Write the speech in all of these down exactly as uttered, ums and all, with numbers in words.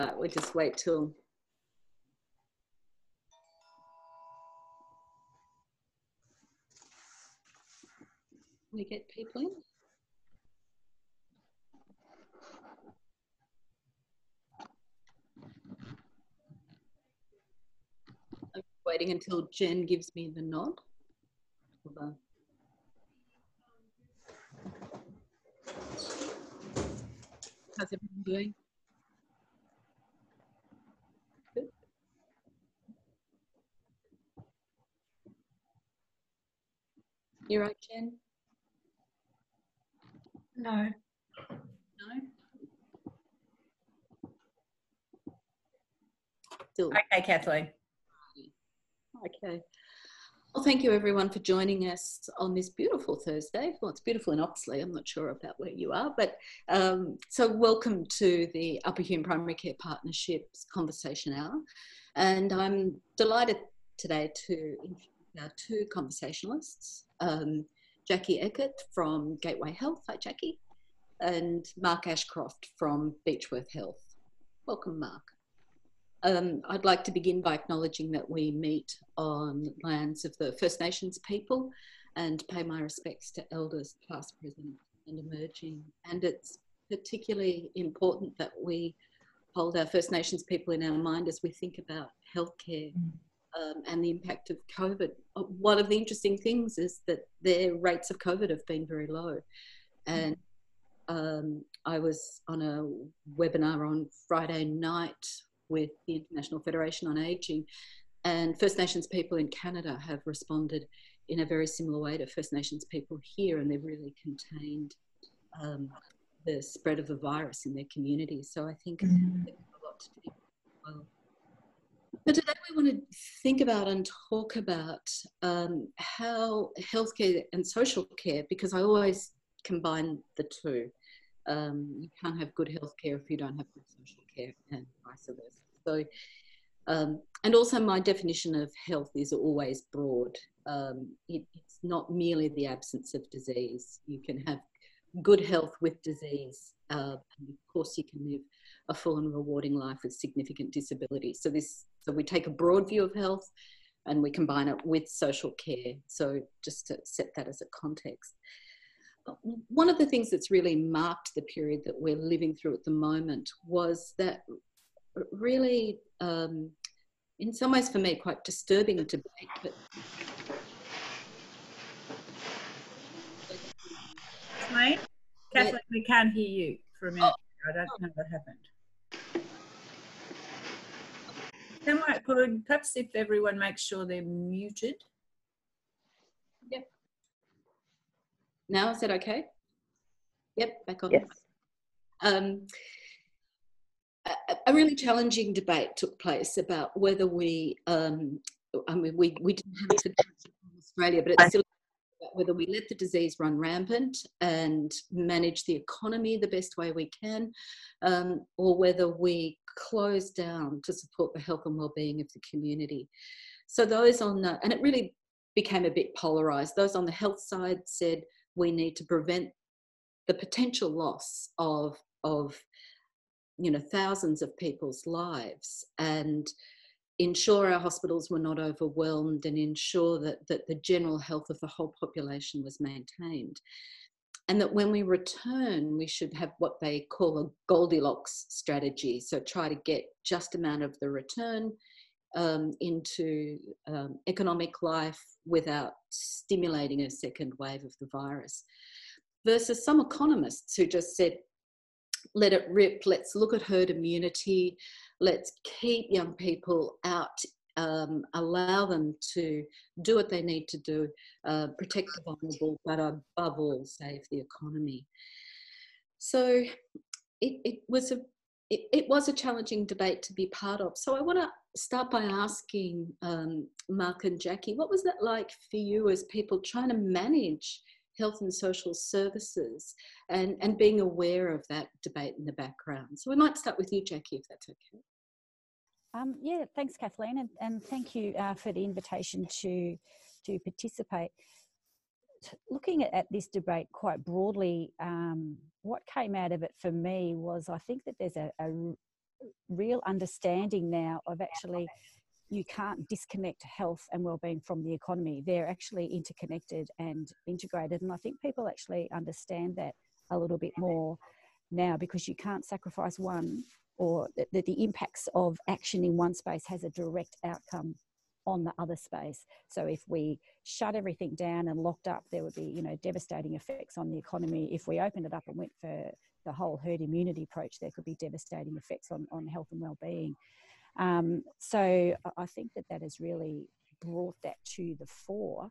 We'll just wait till we get people in. I'm waiting until Jen gives me the nod. Hold on. How's everyone doing? Good. You're right, Jen? No. No? Still. Okay, Kathleen. Okay. Well, thank you everyone for joining us on this beautiful Thursday. Well, it's beautiful in Oxley. I'm not sure about where you are, but um, so welcome to the Upper Hume Primary Care Partnerships Conversation Hour. And I'm delighted today to introduce our two conversationalists, um, Jackie Eckert from Gateway Health. Hi, Jackie. And Mark Ashcroft from Beechworth Health. Welcome, Mark. Um, I'd like to begin by acknowledging that we meet on lands of the First Nations people and pay my respects to elders past, present and emerging. And it's particularly important that we hold our First Nations people in our mind as we think about healthcare um, and the impact of COVID. One of the interesting things is that their rates of COVID have been very low. And um, I was on a webinar on Friday night with the International Federation on Aging, and First Nations people in Canada have responded in a very similar way to First Nations people here, and they've really contained um, the spread of the virus in their communities. So I think mm-hmm. there's a lot to do as well. But today we want to think about and talk about um, how healthcare and social care, because I always combine the two. Um, you can't have good healthcare if you don't have good social care, and vice versa. So, um, and also my definition of health is always broad. Um, it, it's not merely the absence of disease. You can have good health with disease, uh, and of course you can live a full and rewarding life with significant disability. So this, so we take a broad view of health and we combine it with social care. So just to set that as a context. One of the things that's really marked the period that we're living through at the moment was that really, um, in some ways for me, quite disturbing debate. But Kathleen, Kathleen, we can't hear you for a minute. Oh. I don't know what happened. Then what, could perhaps if everyone makes sure they're muted. Yep. Now is that okay? Yep, back on. Yes. Um, a, a really challenging debate took place about whether we, um, I mean, we, we didn't have it in Australia, but it's still about whether we let the disease run rampant and manage the economy the best way we can, um, or whether we close down to support the health and well-being of the community. So those on the, and it really became a bit polarised. Those on the health side said we need to prevent the potential loss of, of, you know, thousands of people's lives and ensure our hospitals were not overwhelmed and ensure that, that the general health of the whole population was maintained. And that when we return, we should have what they call a Goldilocks strategy. So try to get just amount of the return um, into um, economic life without stimulating a second wave of the virus. Versus some economists who just said, let it rip, let's look at herd immunity, let's keep young people out, um, allow them to do what they need to do, uh, protect the vulnerable, but above all, save the economy. So it, it was a it, it was a challenging debate to be part of. So I want to start by asking um, Mark and Jackie, what was that like for you as people trying to manage health and social services and, and being aware of that debate in the background? So we might start with you, Jackie, if that's okay. Um, yeah, thanks, Kathleen, and, and thank you uh, for the invitation to, to participate. Looking at, at this debate quite broadly, um, what came out of it for me was I think that there's a, a, real understanding now of actually you can't disconnect health and wellbeing from the economy. They're actually interconnected and integrated. And I think people actually understand that a little bit more now, because you can't sacrifice one, or that the, the impacts of action in one space has a direct outcome on the other space. So if we shut everything down and locked up, there would be, you know, devastating effects on the economy. If we opened it up and went for the whole herd immunity approach, there could be devastating effects on, on health and well-being. Um, so I think that that has really brought that to the fore.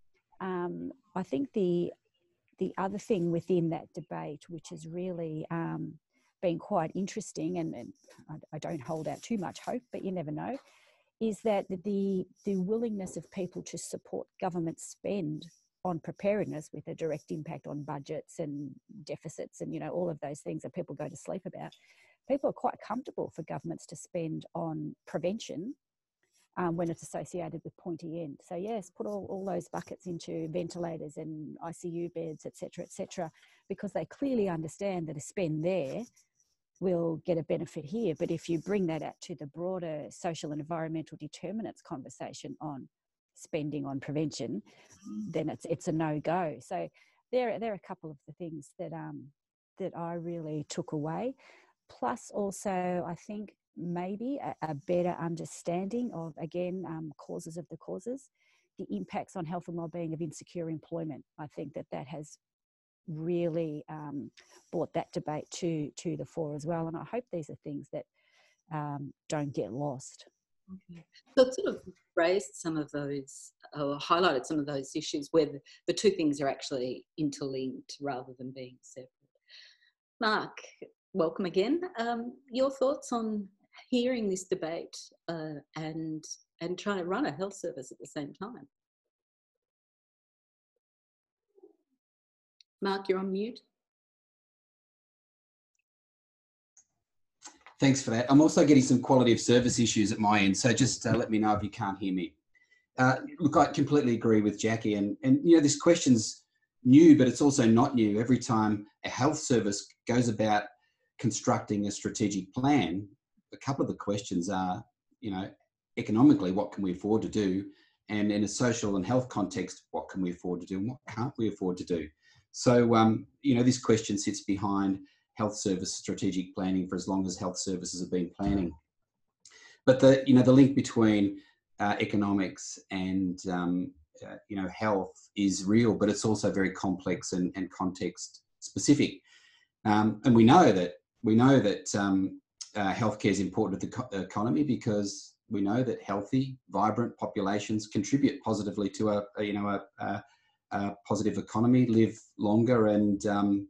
Um, I think the the other thing within that debate, which has really um, been quite interesting, and, and I, I don't hold out too much hope, but you never know, is that the the willingness of people to support government spend on preparedness with a direct impact on budgets and deficits and, you know, all of those things that people go to sleep about. People are quite comfortable for governments to spend on prevention um, when it's associated with pointy end. So yes, put all, all those buckets into ventilators and I C U beds, et cetera, et cetera, because they clearly understand that a spend there will get a benefit here. But if you bring that out to the broader social and environmental determinants conversation on spending on prevention, then it's it's a no-go. So there, there are a couple of the things that um, that I really took away. Plus also, I think maybe a, a better understanding of, again, um, causes of the causes, the impacts on health and wellbeing of insecure employment. I think that that has really um, brought that debate to, to the fore as well. And I hope these are things that um, don't get lost. Okay. So it sort of raised some of those, or highlighted some of those issues where the, the two things are actually interlinked rather than being separate. Mark, welcome again. Um, your thoughts on hearing this debate uh, and and trying to run a health service at the same time? Mark, you're on mute. Thanks for that. I'm also getting some quality of service issues at my end, so just uh, let me know if you can't hear me. Uh, look, I completely agree with Jackie, and, and you know, this question's new, but it's also not new. Every time a health service goes about constructing a strategic plan, a couple of the questions are, you know, economically, what can we afford to do? And in a social and health context, what can we afford to do and what can't we afford to do? So, um, you know, this question sits behind health service strategic planning for as long as health services have been planning. But the, you know, the link between uh, economics and, um, uh, you know, health is real, but it's also very complex and, and context specific. Um, and we know that, we know that um, uh, healthcare is important to the co- economy because we know that healthy, vibrant populations contribute positively to a, a you know, a, a, a positive economy, live longer, and um,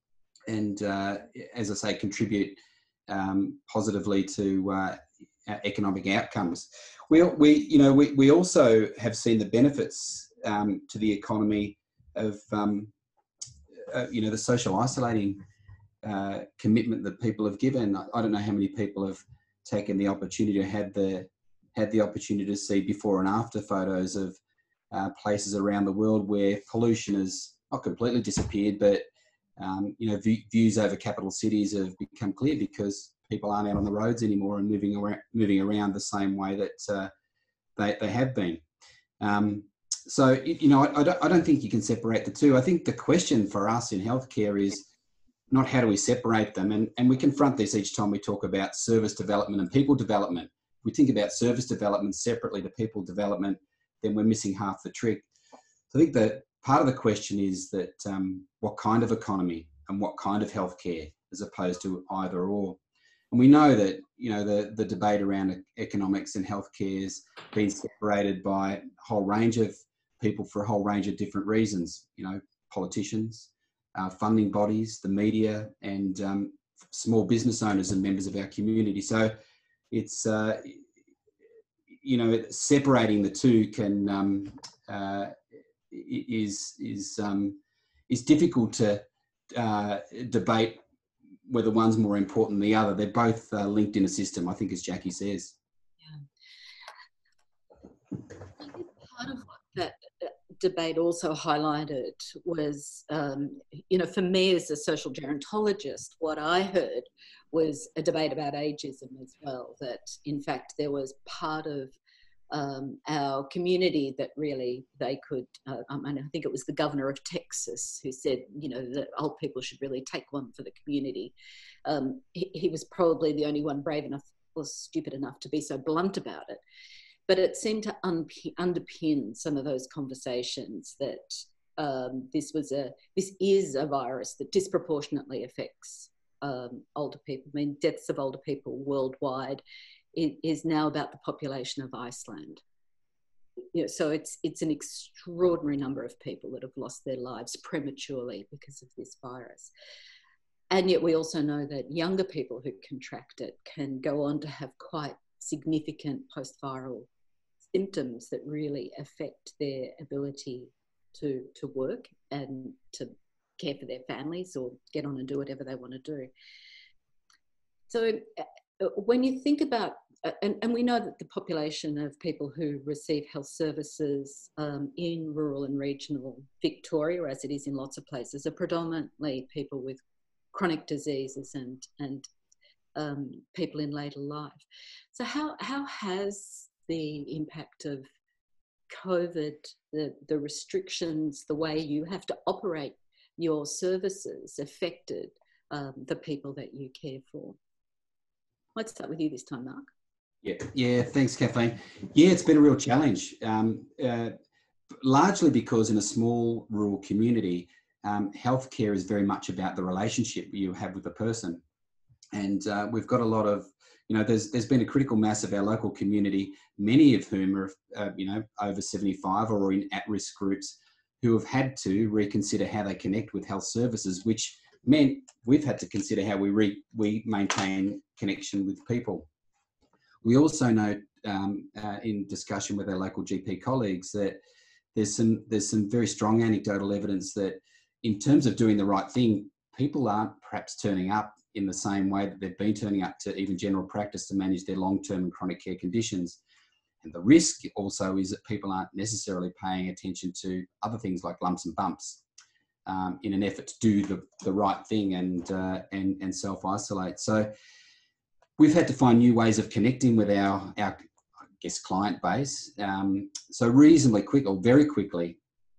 and uh, as I say, contribute um, positively to uh, economic outcomes. We, we, you know, we, we also have seen the benefits um, to the economy of, um, uh, you know, the social isolating uh, commitment that people have given. I don't know how many people have taken the opportunity to have the had the opportunity to see before and after photos of uh, places around the world where pollution has not completely disappeared, but um, you know, v- views over capital cities have become clear because people aren't out on the roads anymore and moving around, moving around the same way that uh, they they have been. Um, so you know, I, I don't I don't think you can separate the two. I think the question for us in healthcare is not how do we separate them, and and we confront this each time we talk about service development and people development. If we think about service development separately to people development, then we're missing half the trick. So I think that part of the question is that um, what kind of economy and what kind of healthcare, as opposed to either or. And we know that, you know, the, the debate around economics and healthcare has been separated by a whole range of people for a whole range of different reasons, you know, politicians, uh, funding bodies, the media, and um, small business owners and members of our community. So it's, uh, you know, separating the two can um, uh, is is um, is difficult to uh, debate whether one's more important than the other. They're both uh, linked in a system, I think, as Jackie says. Yeah. I think part of what that debate also highlighted was, um, you know, for me as a social gerontologist, what I heard was a debate about ageism as well, that in fact there was part of um, our community that really they could, uh, I mean, I think it was the governor of Texas who said, you know, that old people should really take one for the community. Um, he, he was probably the only one brave enough or stupid enough to be so blunt about it. But it seemed to un- underpin some of those conversations that um, this was a, this is a virus that disproportionately affects um, older people. I mean, deaths of older people worldwide it is now about the population of Iceland. You know, so it's it's an extraordinary number of people that have lost their lives prematurely because of this virus. And yet we also know that younger people who contract it can go on to have quite significant post-viral symptoms that really affect their ability to, to work and to care for their families or get on and do whatever they want to do. So uh, when you think about, uh, and, and we know that the population of people who receive health services um, in rural and regional Victoria, as it is in lots of places, are predominantly people with chronic diseases and, and um, people in later life. So how, how has the impact of COVID, the, the restrictions, the way you have to operate your services affected um, the people that you care for? Let's start with you this time, Mark. Yeah, yeah. Thanks, Kathleen. Yeah, it's been a real challenge, um, uh, largely because in a small rural community, um, healthcare is very much about the relationship you have with the person, and uh, we've got a lot of, you know, there's there's been a critical mass of our local community, many of whom are, uh, you know, over seventy-five or in at-risk groups, who have had to reconsider how they connect with health services, which meant we've had to consider how we re, we maintain connection with people. We also know um, uh, in discussion with our local G P colleagues that there's some there's some very strong anecdotal evidence that in terms of doing the right thing, people aren't perhaps turning up in the same way that they've been turning up to even general practice to manage their long-term and chronic care conditions. And the risk also is that people aren't necessarily paying attention to other things like lumps and bumps um, in an effort to do the, the right thing and, uh, and, and self-isolate. So we've had to find new ways of connecting with our, our I guess, client base. Um, so reasonably quick, or very quickly,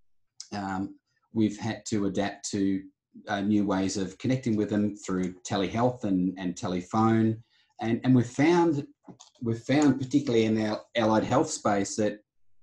um, we've had to adapt to uh, new ways of connecting with them through telehealth and, and telephone. And, and we've found, we've found, particularly in our allied health space, that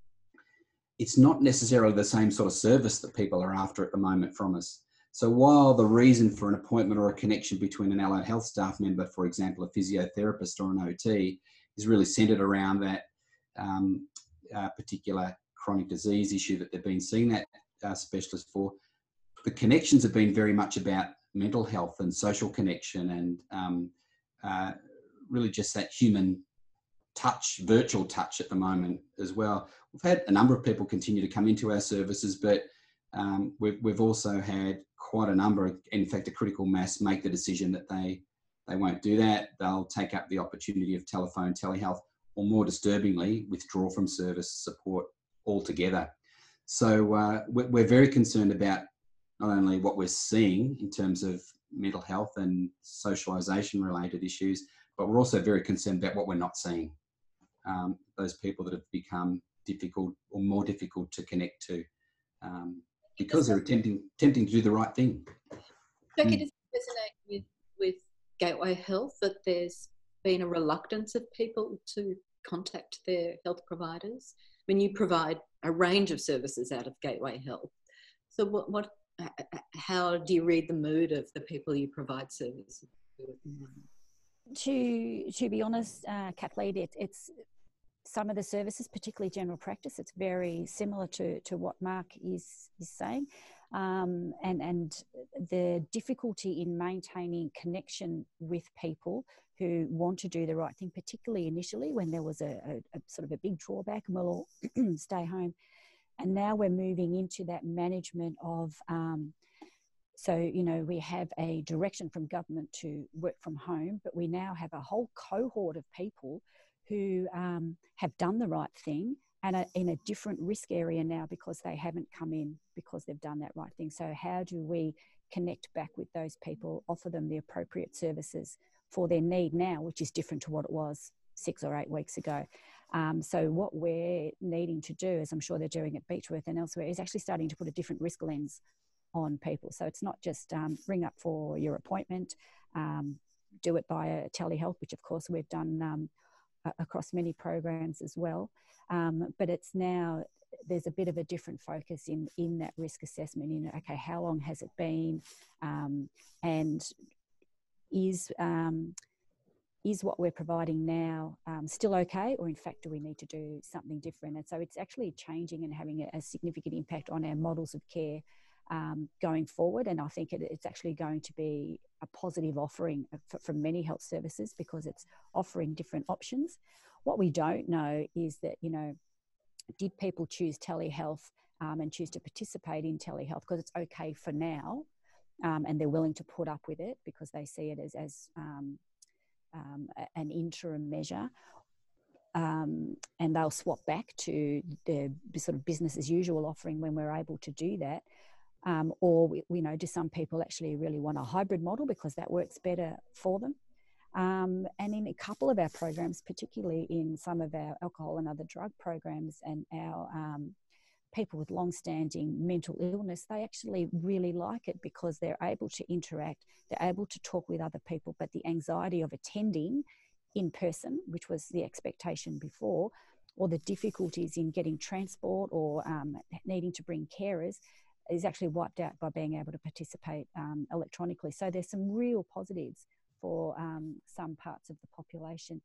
it's not necessarily the same sort of service that people are after at the moment from us. So while the reason for an appointment or a connection between an allied health staff member, for example, a physiotherapist or an O T, is really centred around that um, uh, particular chronic disease issue that they've been seeing that uh, specialist for, the connections have been very much about mental health and social connection and um, uh, really just that human touch, virtual touch at the moment as well. We've had a number of people continue to come into our services, but um, we've, we've also had quite a number, in fact, a critical mass, make the decision that they, they won't do that. They'll take up the opportunity of telephone, telehealth, or more disturbingly, withdraw from service support altogether. So uh, we're very concerned about not only what we're seeing in terms of mental health and socialisation related issues, but we're also very concerned about what we're not seeing. Um, those people that have become difficult or more difficult to connect to um, because they're attempting, attempting to do the right thing. Jackie, Mm. does it resonate with, with Gateway Health that there's been a reluctance of people to contact their health providers? I mean, you provide a range of services out of Gateway Health. So what, what, how do you read the mood of the people you provide services to? To, to be honest, uh, Kathleen, it, it's some of the services, particularly general practice, it's very similar to, to what Mark is, is saying. Um, and, and the difficulty in maintaining connection with people who want to do the right thing, particularly initially when there was a, a, a sort of a big drawback and we'll all stay home. And now we're moving into that management of, um, so, you know, we have a direction from government to work from home, but we now have a whole cohort of people who um, have done the right thing and are in a different risk area now because they haven't come in because they've done that right thing. So how do we connect back with those people, offer them the appropriate services for their need now, which is different to what it was six or eight weeks ago. Um, so what we're needing to do, as I'm sure they're doing at Beechworth and elsewhere, is actually starting to put a different risk lens on people. So it's not just um, ring up for your appointment, um, do it via telehealth, which of course we've done um, across many programs as well. Um, but it's now, there's a bit of a different focus in, in that risk assessment, in, okay, how long has it been? Um, and is, um, is what we're providing now um, still okay, or in fact, do we need to do something different? And so it's actually changing and having a, a significant impact on our models of care um, going forward. And I think it, it's actually going to be a positive offering for, from many health services, because it's offering different options. What we don't know is that, you know, did people choose telehealth um, and choose to participate in telehealth because it's okay for now, um, and they're willing to put up with it because they see it as, as um, um, an interim measure, um, and they'll swap back to the sort of business as usual offering when we're able to do that. Um, or, we, you know, do some people actually really want a hybrid model because that works better for them? Um, and in a couple of our programs, particularly in some of our alcohol and other drug programs and our um, people with long-standing mental illness, they actually really like it because they're able to interact, they're able to talk with other people, but the anxiety of attending in person, which was the expectation before, or the difficulties in getting transport or um, needing to bring carers, is actually wiped out by being able to participate um, electronically. So there's some real positives for um, some parts of the population.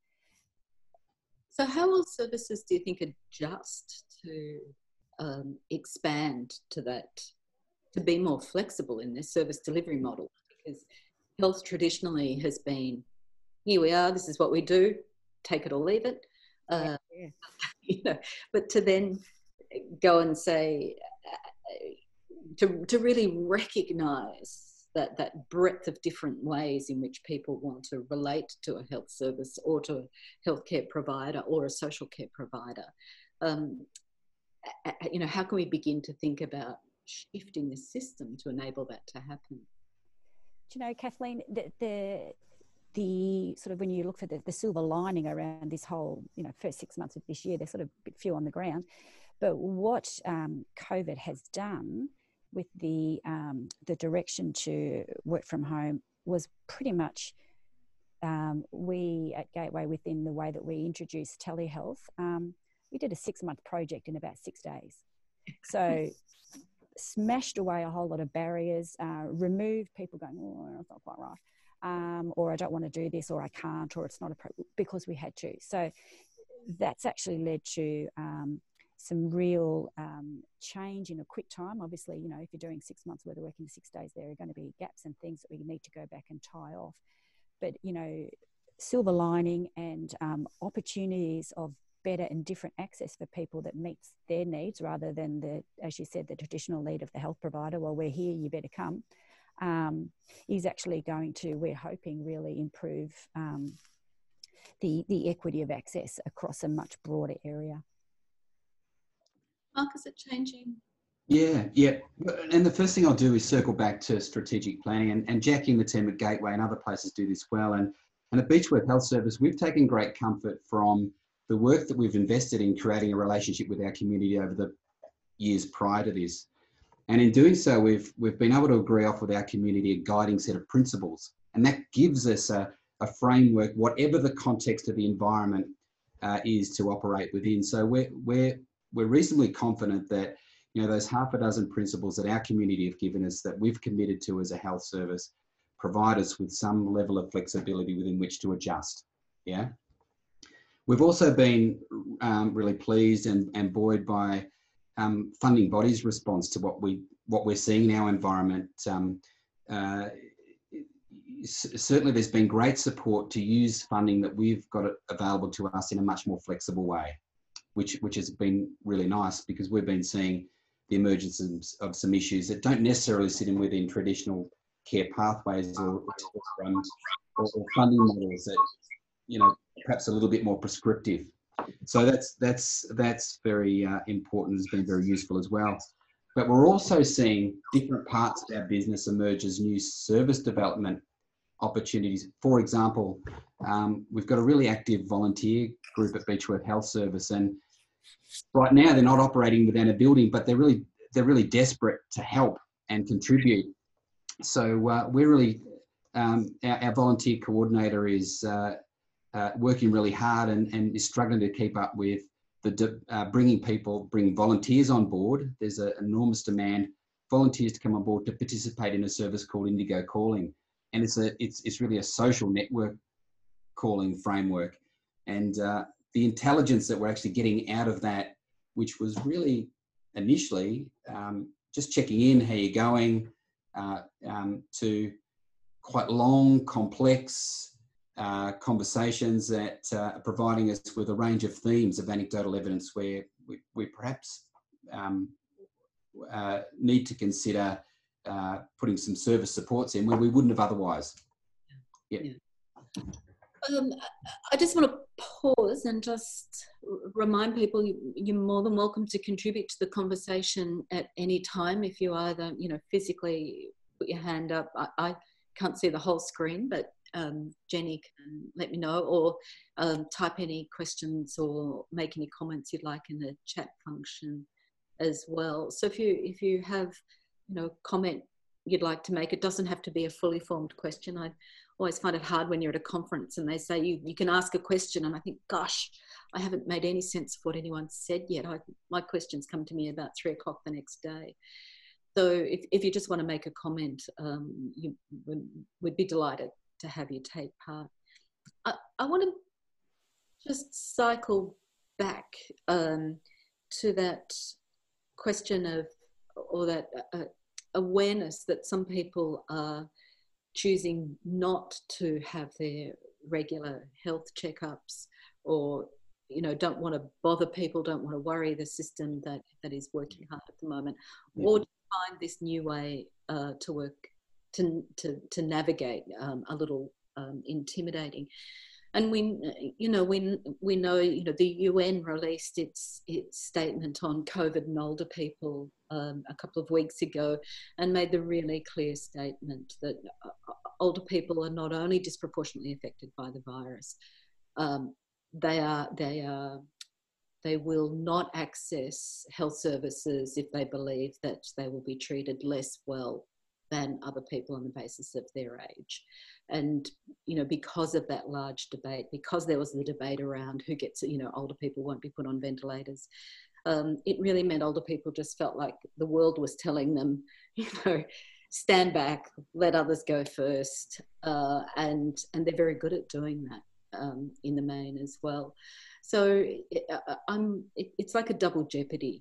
So how will services, do you think, adjust to um, expand to that, to be more flexible in their service delivery model? Because health traditionally has been, here we are, this is what we do, take it or leave it. Uh, yeah. You know, but to then go and say, uh, to, to really recognise that, that breadth of different ways in which people want to relate to a health service or to a healthcare provider or a social care provider. Um, you know, how can we begin to think about shifting the system to enable that to happen? Do you know, Kathleen, the, the, the sort of, when you look for the, the silver lining around this whole, you know, first six months of this year, there's sort of a bit few on the ground. But what um, COVID has done with the um, the direction to work from home was pretty much, um, we at Gateway, within the way that we introduced telehealth, um, we did a six month project in about six days. So smashed away a whole lot of barriers, uh, removed people going, oh, that's not quite right, um, or I don't want to do this, or I can't, or it's not appropriate, because we had to. So that's actually led to um, some real um, change in a quick time. Obviously, you know, if you're doing six months worth of work in six days, there are going to be gaps and things that we need to go back and tie off. But, you know, silver lining and um, opportunities of better and different access for people that meets their needs, rather than the, as you said, the traditional need of the health provider, well, we're here, you better come, um, is actually going to, we're hoping, really improve um, the, the equity of access across a much broader area. Mark, is it changing? Yeah, yeah. And the first thing I'll do is circle back to strategic planning, and, and Jackie and the team at Gateway and other places do this well. And, and at Beechworth Health Service, we've taken great comfort from the work that we've invested in creating a relationship with our community over the years prior to this. And in doing so, we've, we've been able to agree off with our community a guiding set of principles. And that gives us a, a framework, whatever the context of the environment uh, is, to operate within. So we're, we're, we're reasonably confident that, you know, those half a dozen principles that our community have given us, that we've committed to as a health service, provide us with some level of flexibility within which to adjust. Yeah. We've also been um, really pleased and, and buoyed by um, funding bodies' response to what we what we're seeing in our environment. Um, uh, certainly, there's been great support to use funding that we've got available to us in a much more flexible way, which which has been really nice, because we've been seeing the emergence of, of some issues that don't necessarily sit in within traditional care pathways or, or, um, or, or funding models that, you know, perhaps a little bit more prescriptive. So that's that's that's very uh, important. Has been very useful as well. But we're also seeing different parts of our business emerge as new service development opportunities. For example, um, we've got a really active volunteer group at Beechworth Health Service, and right now they're not operating within a building, but they're really they're really desperate to help and contribute. So uh, we're really um, our, our volunteer coordinator is uh, uh, working really hard and, and is struggling to keep up with the uh, bringing people, bringing volunteers on board. There's an enormous demand volunteers to come on board to participate in a service called Indigo Calling, and it's a it's it's really a social network calling framework, and uh, the intelligence that we're actually getting out of that, which was really initially um, just checking in, how you're going, uh, um, to quite long, complex uh, conversations that uh, are providing us with a range of themes of anecdotal evidence where we, we perhaps um, uh, need to consider uh, putting some service supports in where we wouldn't have otherwise. Yeah. yeah. Um, I just want to pause and just remind people you, you're more than welcome to contribute to the conversation at any time. If you either, you know, physically put your hand up, I, I can't see the whole screen, but um, Jenny can let me know, or um, type any questions or make any comments you'd like in the chat function as well. So if you if you have, you know, comment you'd like to make, it doesn't have to be a fully formed question. I always find it hard when you're at a conference and they say you, you can ask a question, and I think, gosh, I haven't made any sense of what anyone said yet. I, my questions come to me about three o'clock the next day. So if, if you just want to make a comment, um, you would, would be delighted to have you take part. I, I want to just cycle back um, to that question of, or that uh, awareness that some people are choosing not to have their regular health checkups, or, you know, don't want to bother people, don't want to worry the system that, that is working hard at the moment, yeah. or to find this new way uh, to work, to, to, to navigate um, a little um, intimidating. And we, you know, we, we know, you know, the U N released its, its statement on COVID and older people um, a couple of weeks ago, and made the really clear statement that older people are not only disproportionately affected by the virus, um, they are, they are, they will not access health services if they believe that they will be treated less well than other people on the basis of their age. And, you know, because of that large debate, because there was the debate around who gets, you know, older people won't be put on ventilators, um, it really meant older people just felt like the world was telling them, you know, stand back, let others go first. Uh, and, and they're very good at doing that um, in the main as well. So it, uh, I'm, it, it's like a double jeopardy.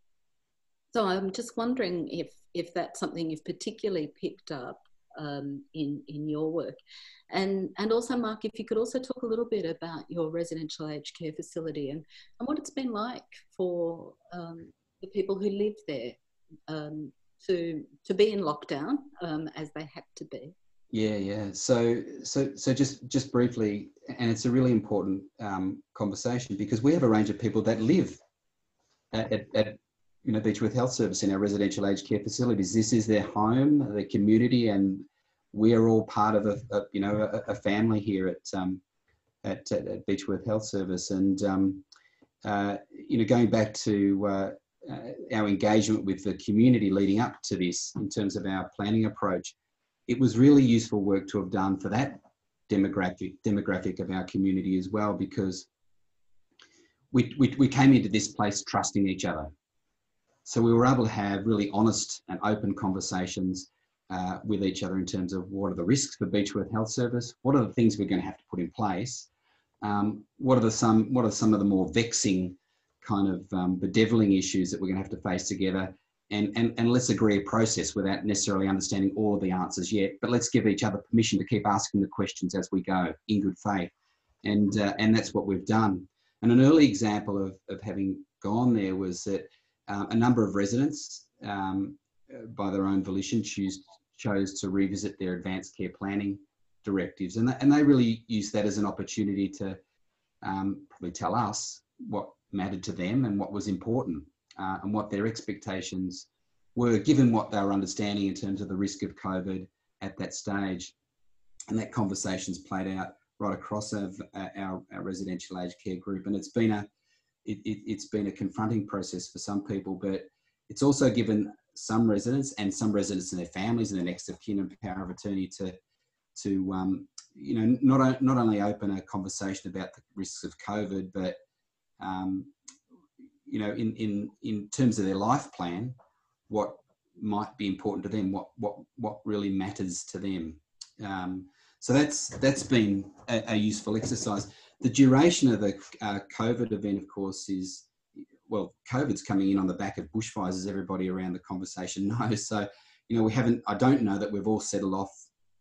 So I'm just wondering if, if that's something you've particularly picked up um, in, in your work. And, and also, Mark, if you could also talk a little bit about your residential aged care facility and, and what it's been like for um, the people who live there um, to, to be in lockdown um, as they had to be. Yeah, yeah. So, so, so just, just briefly, and it's a really important um, conversation, because we have a range of people that live at, at, at you know, Beechworth Health Service in our residential aged care facilities. This is their home, their community, and we are all part of a, a you know, a, a family here at, um, at, at, at Beechworth Health Service. And, um, uh, you know, going back to uh, uh, our engagement with the community leading up to this in terms of our planning approach, it was really useful work to have done for that demographic, demographic of our community as well, because we, we, we came into this place trusting each other. So we were able to have really honest and open conversations uh, with each other in terms of what are the risks for Beechworth Health Service, what are the things we're going to have to put in place, um, what are the some what are some of the more vexing kind of um, bedeviling issues that we're going to have to face together, and, and, and let's agree a process without necessarily understanding all of the answers yet, but let's give each other permission to keep asking the questions as we go in good faith. And, uh, and that's what we've done. And an early example of, of having gone there was that Um, a number of residents, um, by their own volition, choose, chose to revisit their advanced care planning directives. And, th and they really used that as an opportunity to um, probably tell us what mattered to them and what was important uh, and what their expectations were, given what they were understanding in terms of the risk of COVID at that stage. and that conversation's played out right across our, our, our residential aged care group. And it's been a, it, it, it's been a confronting process for some people, but it's also given some residents and some residents and their families and their next of kin and power of attorney to, to um, you know, not, not only open a conversation about the risks of COVID, but, um, you know, in, in, in terms of their life plan, what might be important to them, what, what, what really matters to them. Um, so that's, that's been a, a useful exercise. The duration of the uh, COVID event, of course, is, well, COVID's coming in on the back of bushfires, as everybody around the conversation knows. So, you know, we haven't, I don't know that we've all settled off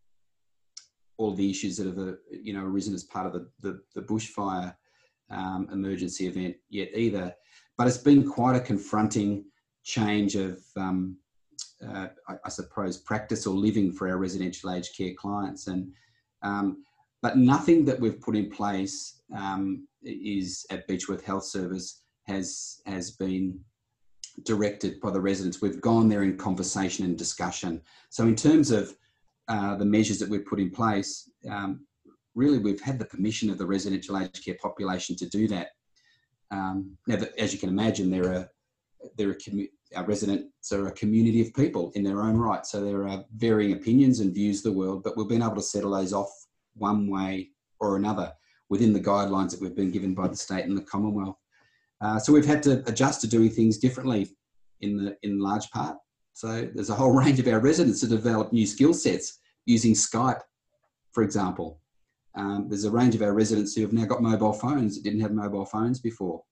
all of the issues that have, uh, you know, arisen as part of the, the, the bushfire um, emergency event yet either. But it's been quite a confronting change of, um, uh, I, I suppose, practice or living for our residential aged care clients. And um, but nothing that we've put in place um, is at Beechworth Health Service has has been directed by the residents. We've gone there in conversation and discussion. So in terms of uh, the measures that we've put in place, um, really we've had the permission of the residential aged care population to do that. Um, now, that, as you can imagine, there are there are commu- our residents are a community of people in their own right. So there are varying opinions and views of the world, but we've been able to settle those off one way or another within the guidelines that we've been given by the state and the Commonwealth. Uh, so we've had to adjust to doing things differently in the in large part. So there's a whole range of our residents that develop new skill sets using Skype, for example. Um, there's a range of our residents who have now got mobile phones that didn't have mobile phones before.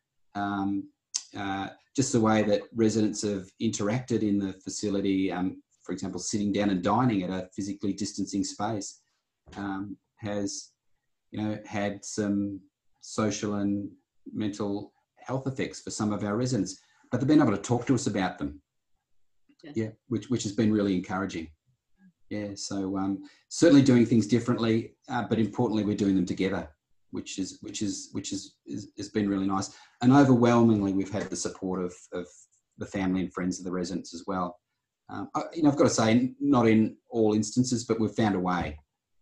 Um, uh, just the way that residents have interacted in the facility, um, for example, sitting down and dining at a physically distancing space, um, has, you know, had some social and mental health effects for some of our residents, but they've been able to talk to us about them. Yeah, yeah which which has been really encouraging. Yeah, so um, certainly doing things differently, uh, but importantly, we're doing them together, which is which is which is, is has been really nice. And overwhelmingly, we've had the support of of the family and friends of the residents as well. Um, I, you know, I've got to say, not in all instances, but we've found a way.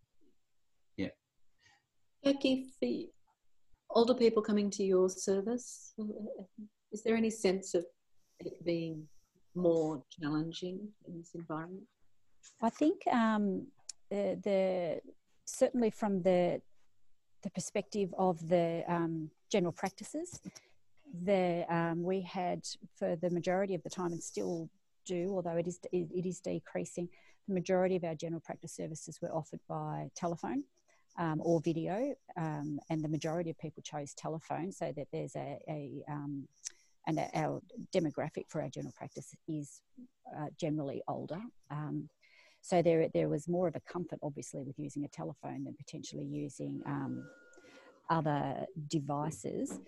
Yeah. Jackie, for older people coming to your service, is there any sense of it being more challenging in this environment? I think um, the, the certainly from the the perspective of the um, general practices, the um, we had for the majority of the time, and still do, although it is it, it is decreasing, the majority of our general practice services were offered by telephone um, or video, um, and the majority of people chose telephone, so that there's a, a um, and our demographic for our general practice is uh, generally older. Um, So there, there was more of a comfort, obviously, with using a telephone than potentially using um, other devices.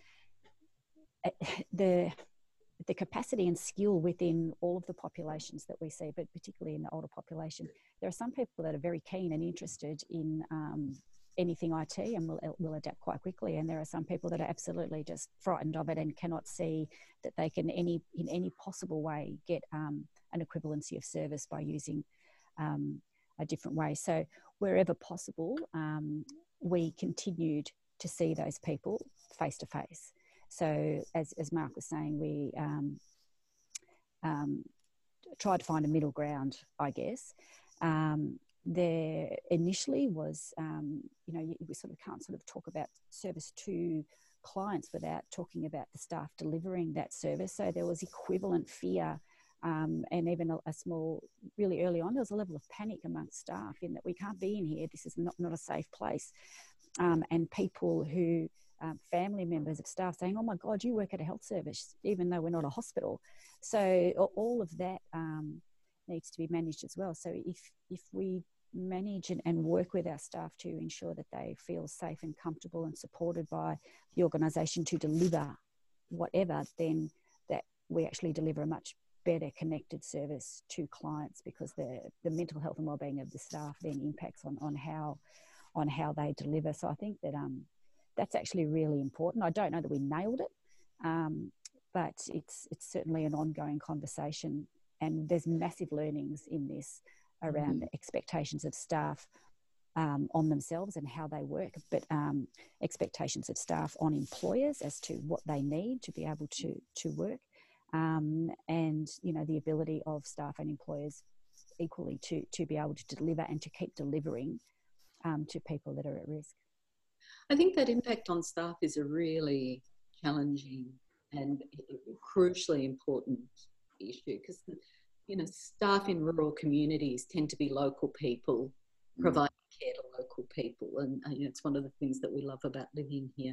The, the capacity and skill within all of the populations that we see, but particularly in the older population, there are some people that are very keen and interested in um, anything I T and will, will adapt quite quickly. And there are some people that are absolutely just frightened of it and cannot see that they can any in any possible way get um, an equivalency of service by using Um, a different way. So wherever possible, um, we continued to see those people face to face. So as, as Mark was saying, we um, um, tried to find a middle ground, I guess. Um, there initially was, um, you know, we sort of can't sort of talk about service to clients without talking about the staff delivering that service. So there was equivalent fear. Um, and even a, a small, really early on, there was a level of panic amongst staff in that we can't be in here. This is not, not a safe place. Um, and people who, um, family members of staff saying, oh my God, you work at a health service, even though we're not a hospital. So all of that um, needs to be managed as well. So if, if we manage and, and work with our staff to ensure that they feel safe and comfortable and supported by the organisation to deliver whatever, then that we actually deliver a much better connected service to clients, because the, the mental health and wellbeing of the staff then impacts on, on how on how they deliver. So I think that um, that's actually really important. I don't know that we nailed it, um, but it's it's certainly an ongoing conversation, and there's massive learnings in this around mm-hmm. the expectations of staff um, on themselves and how they work, but um, expectations of staff on employers as to what they need to be able to to work, um, and you know the ability of staff and employers equally to to be able to deliver and to keep delivering um, to people that are at risk. I think that impact on staff is a really challenging and crucially important issue, because you know staff in rural communities tend to be local people providing care to local people, and you know, it's one of the things that we love about living here.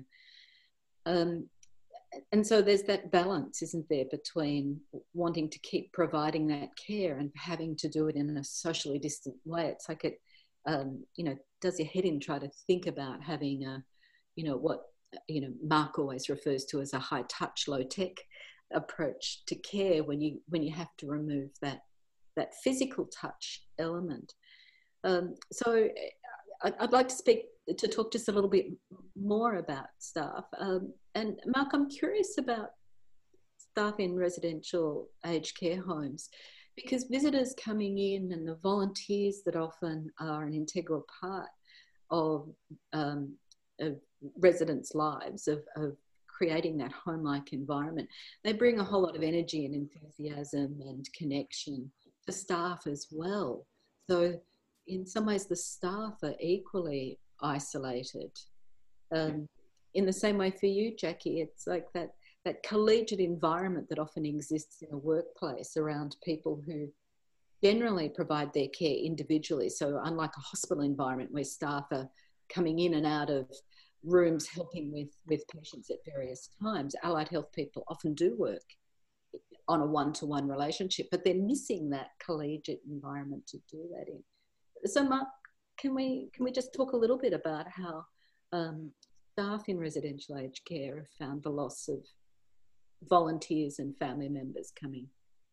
Um, and so there's that balance, isn't there, between wanting to keep providing that care and having to do it in a socially distant way. It's like it, um, you know, does your head in try to think about having a, you know, what, you know, Mark always refers to as a high touch, low tech approach to care when you, when you have to remove that, that physical touch element. Um, so I'd like to speak, to talk just a little bit more about staff. Um, and Mark, I'm curious about staff in residential aged care homes, because visitors coming in and the volunteers that often are an integral part of, um, of residents' lives, of, of creating that home-like environment, they bring a whole lot of energy and enthusiasm and connection to staff as well. So in some ways, the staff are equally isolated. Um, in the same way for you, Jackie, it's like that, that collegiate environment that often exists in a workplace around people who generally provide their care individually. So unlike a hospital environment where staff are coming in and out of rooms helping with, with patients at various times, allied health people often do work on a one-to-one relationship, but they're missing that collegiate environment to do that in. So Mark, can we can we just talk a little bit about how um, staff in residential aged care have found the loss of volunteers and family members coming?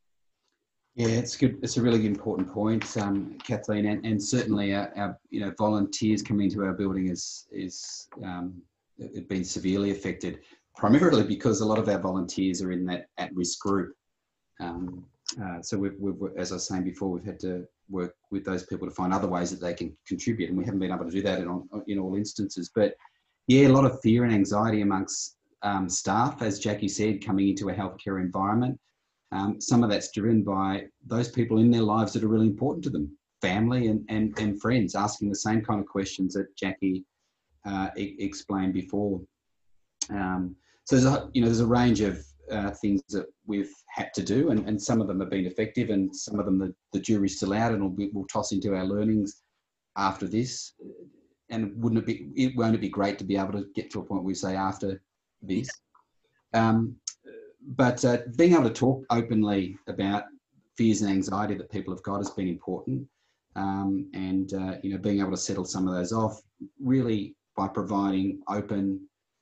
Yeah, it's good. It's a really important point, um, Kathleen, and, and certainly our, our you know volunteers coming into our building is is um, been severely affected, primarily because a lot of our volunteers are in that at-risk group. Um, uh, so we've, we've, as I was saying before, we've had to work with those people to find other ways that they can contribute, and we haven't been able to do that in all, in all instances. But yeah, a lot of fear and anxiety amongst um, staff, as Jackie said, coming into a healthcare environment. Um, some of that's driven by those people in their lives that are really important to them, family and, and, and friends, asking the same kind of questions that Jackie uh, e explained before. Um, so there's a, you know, there's a range of uh, things that we've had to do, and, and some of them have been effective, and some of them the, the jury's still out, and we'll, be, we'll toss into our learnings after this. And wouldn't it be, it, won't it be great to be able to get to a point where we say after this? Um, but uh, being able to talk openly about fears and anxiety that people have got has been important. Um, and, uh, you know, being able to settle some of those off really by providing open,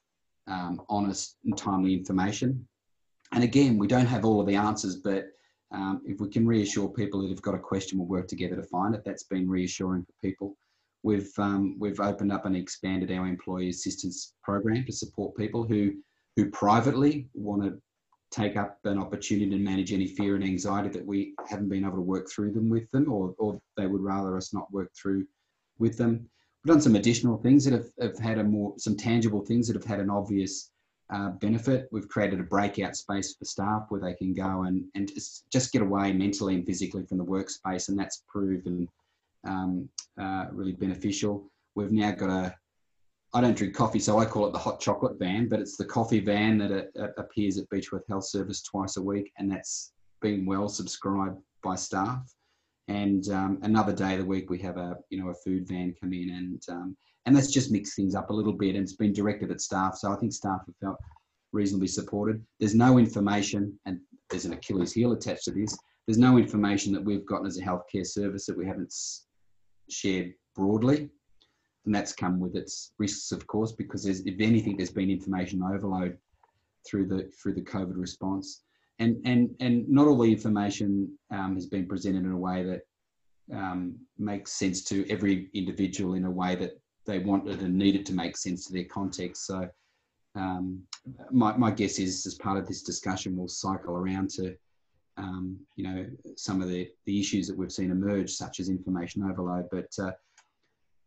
um, honest and timely information. And again, we don't have all of the answers, but um, if we can reassure people that have got a question, we'll work together to find it. That's been reassuring for people. We've, um, we've opened up and expanded our employee assistance program to support people who, who privately want to take up an opportunity to manage any fear and anxiety that we haven't been able to work through them with them, or, or they would rather us not work through with them. We've done some additional things that have, have had a more, some tangible things that have had an obvious uh, benefit. We've created a breakout space for staff where they can go and, and just, just get away mentally and physically from the workspace, and that's proven um, uh, really beneficial. We've now got a, I don't drink coffee, so I call it the hot chocolate van, but it's the coffee van that it, it appears at Beechworth Health Service twice a week, and that's been well subscribed by staff. And um, another day of the week we have a you know a food van come in, and um, and that's just mixed things up a little bit, and it's been directed at staff. So I think staff have felt reasonably supported. There's no information, and there's an Achilles heel attached to this. There's no information that we've gotten as a healthcare service that we haven't shared broadly. And that's come with its risks, of course, because there's, if anything, there's been information overload through the through the COVID response, and and and not all the information um, has been presented in a way that um, makes sense to every individual in a way that they wanted and needed to make sense to their context. So, um, my my guess is, as part of this discussion, we'll cycle around to um, you know some of the the issues that we've seen emerge, such as information overload, but. Uh,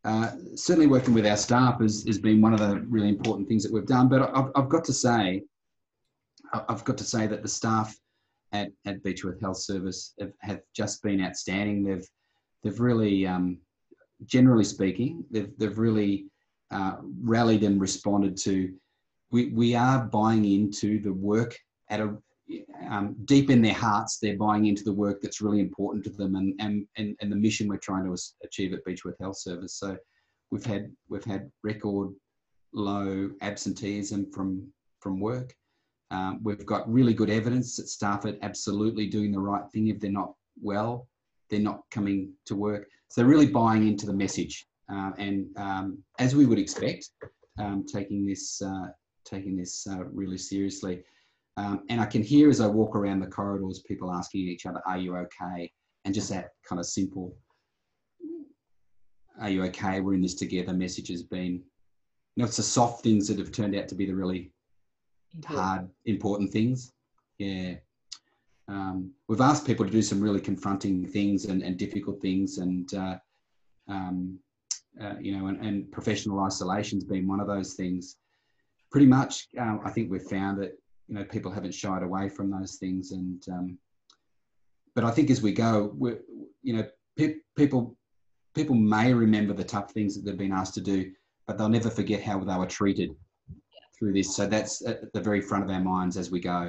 uh, certainly working with our staff has, has been one of the really important things that we've done. But I've, I've got to say, I've got to say that the staff at, at Beechworth Health Service have, have just been outstanding. They've they've really, um, generally speaking, they've they've really uh, rallied and responded to. We we are buying into the work at a um, deep in their hearts. They're buying into the work that's really important to them, and and and, and the mission we're trying to achieve at Beechworth Health Service. So we've had we've had record low absenteeism from from work. Um, we've got really good evidence that staff are absolutely doing the right thing. If they're not well, they're not coming to work. So they're really buying into the message, uh, and um, as we would expect, um, taking this uh, taking this uh, really seriously. Um, and I can hear as I walk around the corridors, people asking each other, "Are you okay?" And just that kind of simple, "Are you okay? We're in this together" message has been, you know, it's the soft things that have turned out to be the really hard, important things. Yeah. Um, we've asked people to do some really confronting things and, and difficult things, and uh, um, uh, you know, and, and professional isolation's been one of those things. Pretty much, uh, I think we've found that, you know, people haven't shied away from those things, and um, but I think as we go, we're, you know, pe people people may remember the tough things that they've been asked to do, but they'll never forget how they were treated through this. So that's at the very front of our minds as we go.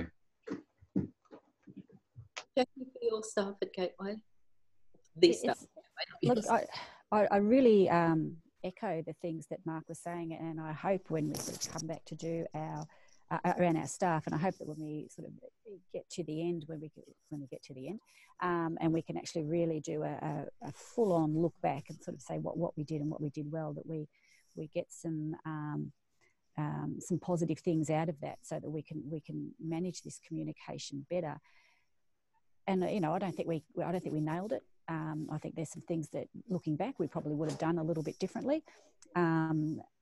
Jackie, for your staff at Gateway? The staff at Gateway, look, I, I really um, echo the things that Mark was saying, and I hope when we sort of come back to do our uh, around our staff, and I hope that when we sort of get to the end, when we when we get to the end, um, and we can actually really do a, a, a full-on look back and sort of say what what we did and what we did well, that we we get some. Um, Um, some positive things out of that, so that we can we can manage this communication better. And you know, I don't think we I don't think we nailed it. Um, I think there's some things that, looking back, we probably would have done a little bit differently. Um,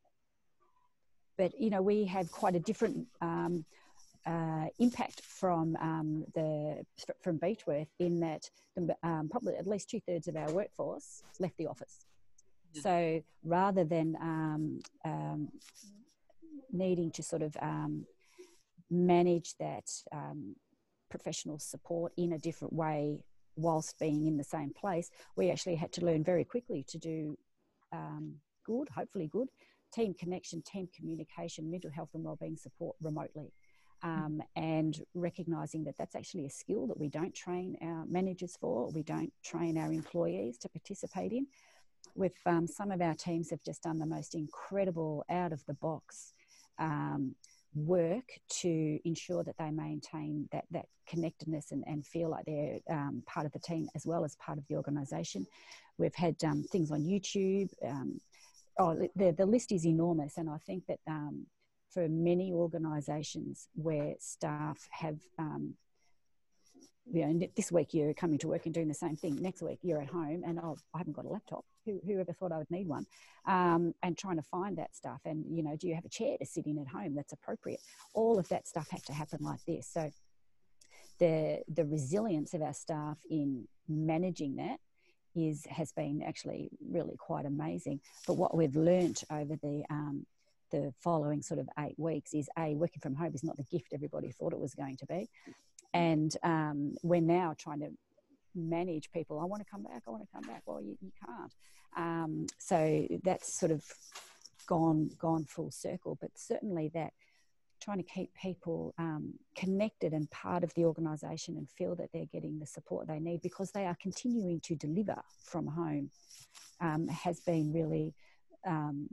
but you know, we have quite a different um, uh, impact from um, the from Beechworth, in that the, um, probably at least two thirds of our workforce left the office. Yeah. So rather than um, um, needing to sort of um, manage that um, professional support in a different way whilst being in the same place, we actually had to learn very quickly to do um, good, hopefully good, team connection, team communication, mental health and wellbeing support remotely. Um, and recognising that that's actually a skill that we don't train our managers for, we don't train our employees to participate in. With um, some of our teams have just done the most incredible out-of-the-box um, work to ensure that they maintain that, that connectedness and, and feel like they're um, part of the team as well as part of the organisation. We've had um, things on YouTube. Um, oh, the, the list is enormous, and I think that um, for many organisations where staff have, um, you know, this week you're coming to work and doing the same thing, next week you're at home and, oh, I haven't got a laptop. Who, whoever thought I would need one? Um, and trying to find that stuff. And, you know, do you have a chair to sit in at home that's appropriate? All of that stuff had to happen like this. So the the resilience of our staff in managing that is has been actually really quite amazing. But what we've learnt over the um, the following sort of eight weeks is, A, working from home is not the gift everybody thought it was going to be. And um, we're now trying to manage people. I want to come back, I want to come back. Well, you, you can't. Um, so that's sort of gone gone full circle. But certainly that trying to keep people um, connected and part of the organisation and feel that they're getting the support they need because they are continuing to deliver from home um, has been really um,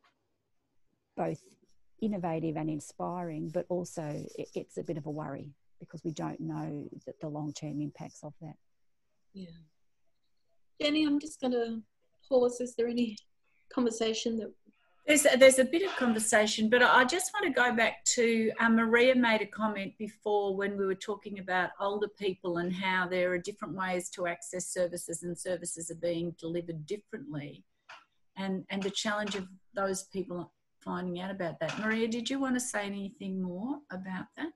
both innovative and inspiring, but also it, it's a bit of a worry because we don't know that the long-term impacts of that. Yeah. Jenny, I'm just going to pause. Is there any conversation that... There's a, there's a bit of conversation, but I just want to go back to, um, Maria made a comment before when we were talking about older people and how there are different ways to access services and services are being delivered differently, and, and the challenge of those people finding out about that. Maria, did you want to say anything more about that?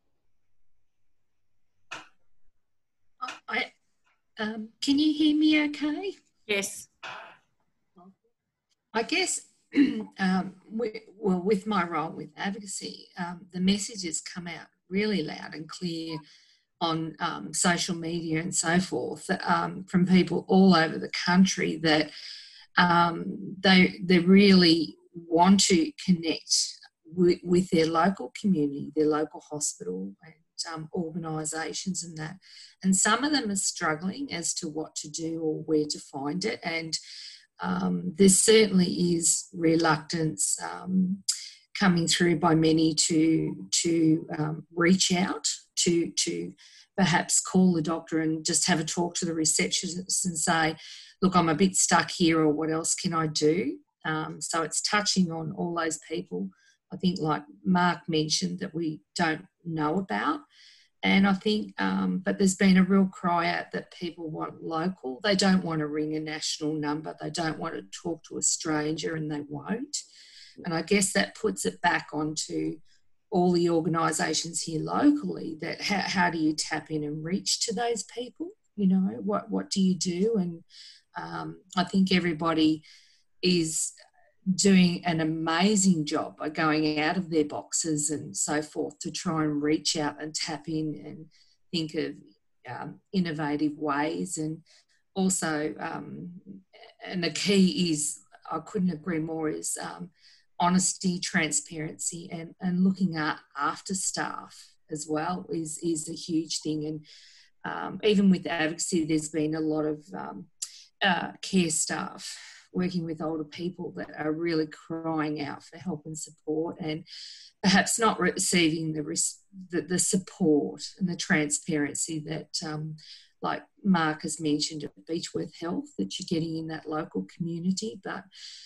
I, um, can you hear me okay? Yes. I guess, um, we, well, with my role with advocacy, um, the messages come out really loud and clear on um, social media and so forth um, from people all over the country that um, they they really want to connect with, with their local community, their local hospital and um, organisations and that. And some of them are struggling as to what to do or where to find it. And um, there certainly is reluctance um, coming through by many to to um, reach out to to perhaps call the doctor and just have a talk to the receptionist and say, look, I'm a bit stuck here, or what else can I do? Um, so it's touching on all those people, I think, like Mark mentioned, that we don't know about. And I think, um, but there's been a real cry out that people want local. They don't want to ring a national number. They don't want to talk to a stranger, and they won't. And I guess that puts it back onto all the organisations here locally, that how, how do you tap in and reach to those people? You know, what, what do you do? And um, I think everybody is doing an amazing job by going out of their boxes and so forth to try and reach out and tap in and think of um, innovative ways. And also, um, and the key is, I couldn't agree more, is um, honesty, transparency, and, and looking at after staff as well is, is a huge thing. And um, even with advocacy, there's been a lot of um, uh, care staff working with older people that are really crying out for help and support, and perhaps not receiving the, res- the, the support and the transparency that, um, like Mark has mentioned at Beechworth Health, that you're getting in that local community. But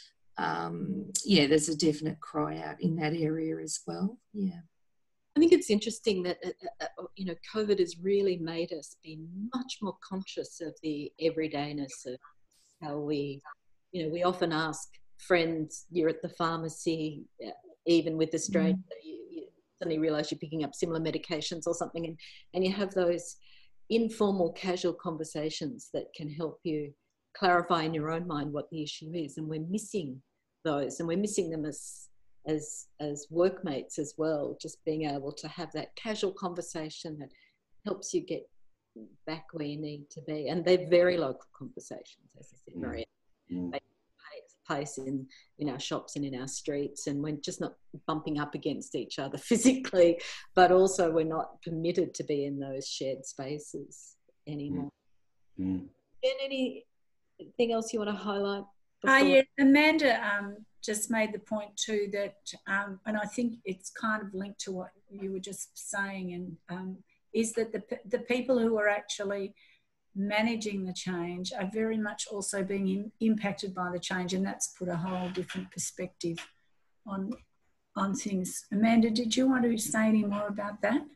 um, yeah, there's a definite cry out in that area as well. Yeah. I think it's interesting that, uh, uh, you know, COVID has really made us be much more conscious of the everydayness of how we, you know, we often ask friends, you're at the pharmacy, uh, even with a stranger, mm. you, you suddenly realise you're picking up similar medications or something, and, and you have those informal, casual conversations that can help you clarify in your own mind what the issue is. And we're missing those, and we're missing them as as as workmates as well, just being able to have that casual conversation that helps you get back where you need to be. And they're very local conversations, as I said, Maria. Mm. They take place in, in our shops and in our streets, and we're just not bumping up against each other physically, but also we're not permitted to be in those shared spaces anymore. Mm. And anything else you want to highlight? Uh, yeah, Amanda um, just made the point too that, um, and I think it's kind of linked to what you were just saying, and um, is that the, the people who are actually managing the change are very much also being in, impacted by the change, and that's put a whole different perspective on, on things. Amanda, did you want to say any more about that?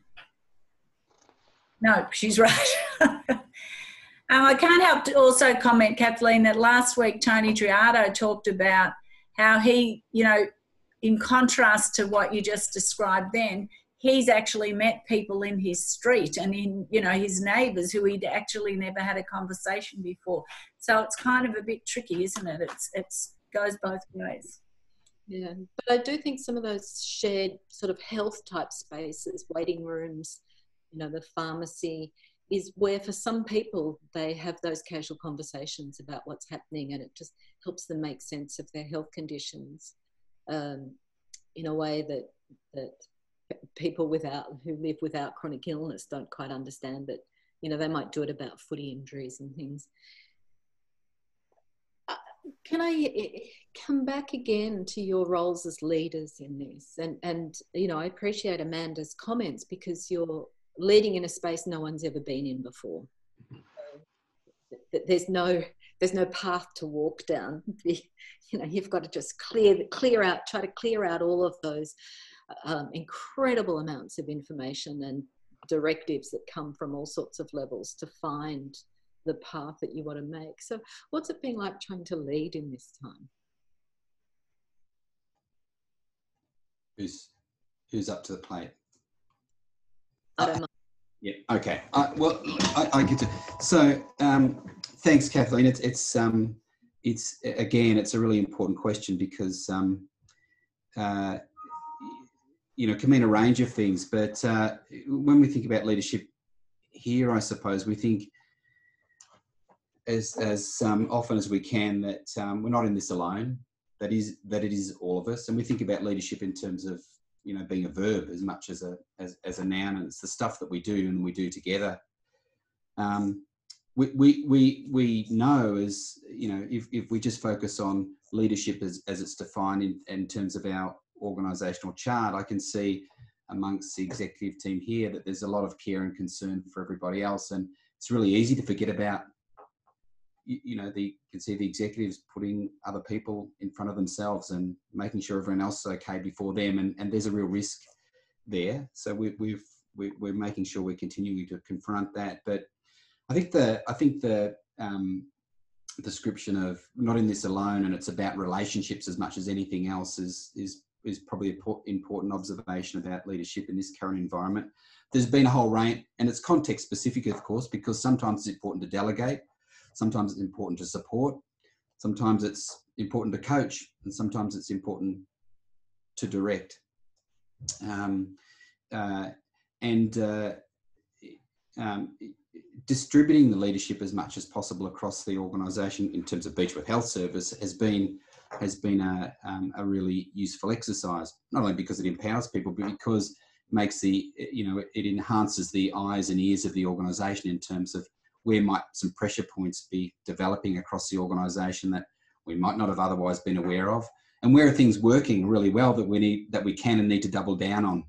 No, she's right. Um, I can't help to also comment, Kathleen, that last week Tony Triato talked about how he, you know, in contrast to what you just described then, he's actually met people in his street and in, you know, his neighbours who he'd actually never had a conversation before. So it's kind of a bit tricky, isn't it? It's it's goes both ways. Yeah, but I do think some of those shared sort of health type spaces, waiting rooms, you know, the pharmacy, is where for some people they have those casual conversations about what's happening, and it just helps them make sense of their health conditions um, in a way that that people without who live without chronic illness don't quite understand. That, you know, they might do it about footy injuries and things. Uh, can I come back again to your roles as leaders in this? And and you know, I appreciate Amanda's comments, because you're leading in a space no one's ever been in before. So there's no there's no path to walk down. You know, you've got to just clear clear out, try to clear out all of those um, incredible amounts of information and directives that come from all sorts of levels to find the path that you want to make. So what's it been like trying to lead in this time? Who's who's up to the plate? I don't know. Yeah. Okay. Uh, well, I, I get to. So, um, thanks, Kathleen. It's it's um, it's, again, it's a really important question because, um, uh, you know, it can mean a range of things. But uh, when we think about leadership here, I suppose we think as, as um, often as we can that um, we're not in this alone, that is, that it is all of us. And we think about leadership in terms of, you know, being a verb as much as a, as, as a noun, and it's the stuff that we do and we do together. Um, we, we, we, we know as, you know, if, if we just focus on leadership as, as it's defined in, in terms of our organisational chart, I can see amongst the executive team here that there's a lot of care and concern for everybody else. And it's really easy to forget about, you, you know, the, you can see the executives putting other people in front of themselves and making sure everyone else is okay before them. And, and there's a real risk there. So we, we've, we, we're making sure we're continuing to confront that. But I think the, I think the um, description of not in this alone, and it's about relationships as much as anything else, is, is, is probably an important observation about leadership in this current environment. There's been a whole range, and it's context specific, of course, because sometimes it's important to delegate, sometimes it's important to support, sometimes it's important to coach, and sometimes it's important to direct. Um, uh, and uh, um, distributing the leadership as much as possible across the organisation in terms of Beechworth Health Service has been has been a, um, a really useful exercise, not only because it empowers people, but because it makes the, you know, it enhances the eyes and ears of the organisation in terms of where might some pressure points be developing across the organisation that we might not have otherwise been aware of, and where are things working really well that we need, that we can and need to double down on.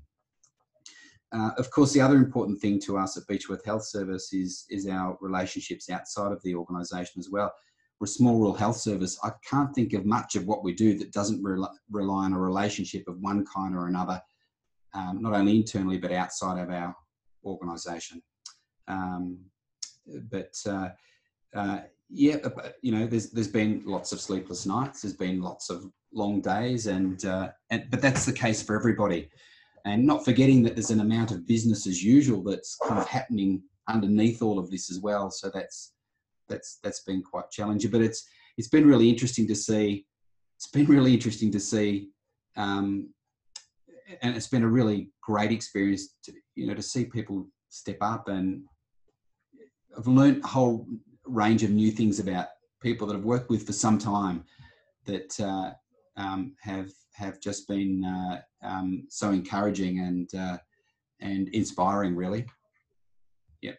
Uh, of course, the other important thing to us at Beechworth Health Service is, is our relationships outside of the organisation as well. We're a small rural health service. I can't think of much of what we do that doesn't re rely on a relationship of one kind or another, um, not only internally but outside of our organisation. Um, but uh, uh, yeah, you know, there's there's been lots of sleepless nights. There's been lots of long days, and uh, and but that's the case for everybody. And not forgetting that there's an amount of business as usual that's kind of happening underneath all of this as well. So that's that's that's been quite challenging. But it's it's been really interesting to see. It's been really interesting to see, um, and it's been a really great experience to, you know, to see people step up. And I've learned a whole range of new things about people that I've worked with for some time that uh, um, have have just been uh, um, so encouraging and uh, and inspiring, really. Yeah.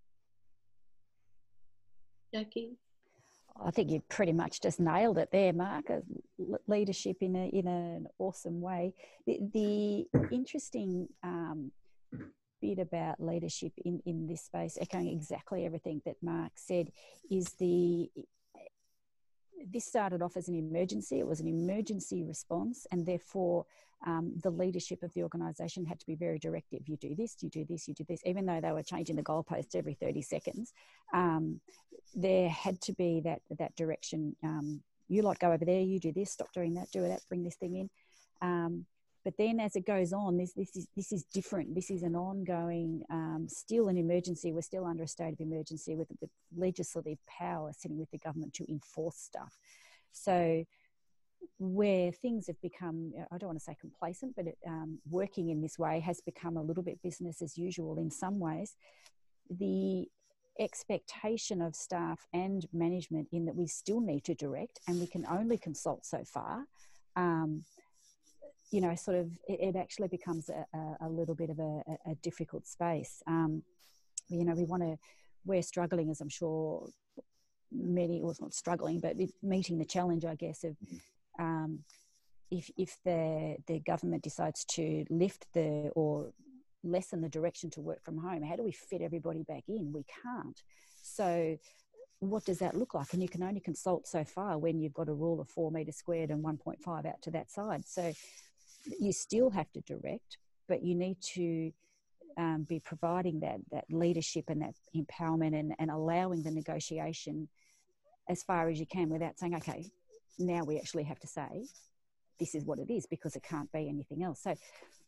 Jackie? I think you pretty much just nailed it there, Mark. Leadership in a in an awesome way. The, the interesting um, bit about leadership in in this space, echoing exactly everything that Mark said, is the this started off as an emergency. It was an emergency response, and therefore um, the leadership of the organisation had to be very directive. You do this, you do this, you do this. Even though they were changing the goalposts every thirty seconds, um, there had to be that that direction. Um, you lot go over there, you do this, stop doing that, do that, bring this thing in. Um, but then as it goes on, this this is this is different. This is an ongoing, um, still an emergency. We're still under a state of emergency with, with legislative power sitting with the government to enforce stuff. So where things have become, I don't want to say complacent, but it, um, working in this way has become a little bit business as usual in some ways. The expectation of staff and management in that we still need to direct and we can only consult so far, um, you know, sort of, it, it actually becomes a, a, a little bit of a, a difficult space. Um, you know, we want to, we're struggling, as I'm sure many, well, it's not struggling, but it, meeting the challenge, I guess, of um, if, if the, the government decides to lift the, or lessen the direction to work from home, how do we fit everybody back in? We can't. So what does that look like? And you can only consult so far when you've got a rule of four metres squared and one point five out to that side. So you still have to direct, but you need to um, be providing that that leadership and that empowerment and, and allowing the negotiation as far as you can without saying, okay, now we actually have to say this is what it is because it can't be anything else. So